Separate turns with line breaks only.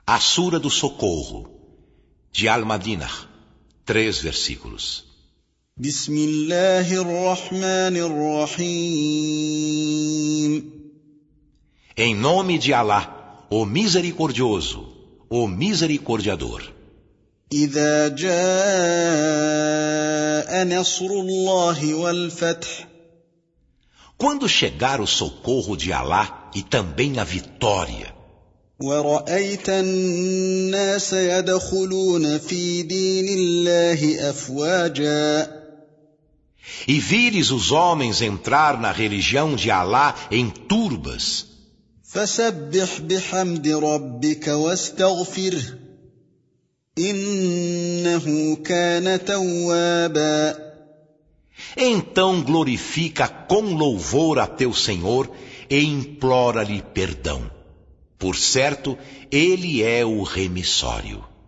A Sura do Socorro, de Al-Madinah, 3 versículos.
Bismillahirrahmanirrahim.
Em nome de Alá, o Misericordioso, o Misericordiador.
إذا جاء نصر الله والفتح.
Quando chegar o socorro de Alá e também a vitória.
ورأيت الناس يدخلون في دين الله أفواجا.
E vires os homens entrar na religião de Alá em turbas.
فسبح بحمد ربك واستغفره إنه كان توابا.
Então glorifica com louvor a teu Senhor e implora-lhe perdão. Por certo, ele é o remissório.